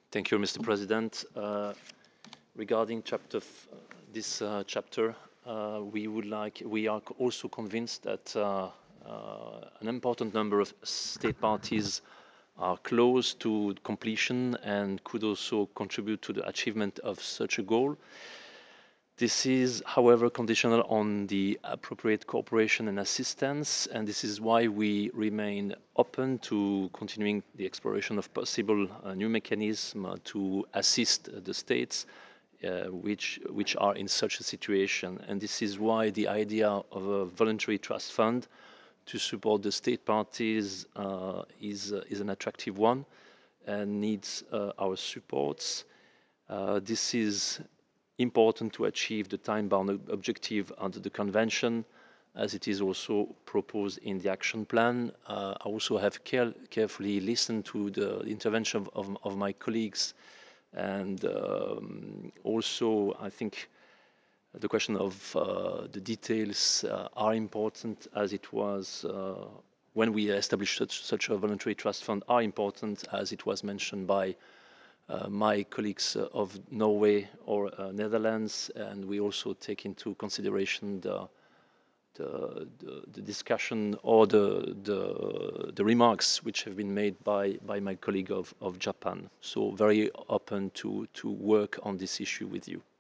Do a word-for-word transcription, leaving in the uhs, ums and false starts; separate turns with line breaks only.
Thank you, Mister President. Uh, regarding chapter f this uh, chapter, uh, we would like we are also convinced that uh, uh, an important number of state parties are close to completion and could also contribute to the achievement of such a goal. This is, however, conditional on the appropriate cooperation and assistance, and this is why we remain open to continuing the exploration of possible uh, new mechanisms uh, to assist uh, the states uh, which which are in such a situation. And this is why the idea of a voluntary trust fund to support the state parties uh, is uh, is an attractive one and needs uh, our supports. Uh, this is important to achieve the time-bound objective under the convention, as it is also proposed in the action plan. Uh, I also have care carefully listened to the intervention of, of, of my colleagues, and um, also I think the question of uh, the details uh, are important, as it was uh, when we established such, such a voluntary trust fund, are important, as it was mentioned by uh, my colleagues uh, of Norway or uh, Netherlands, and we also take into consideration the the, the, the discussion or the, the the remarks which have been made by by my colleague of, of Japan. So very open to to work on this issue with you.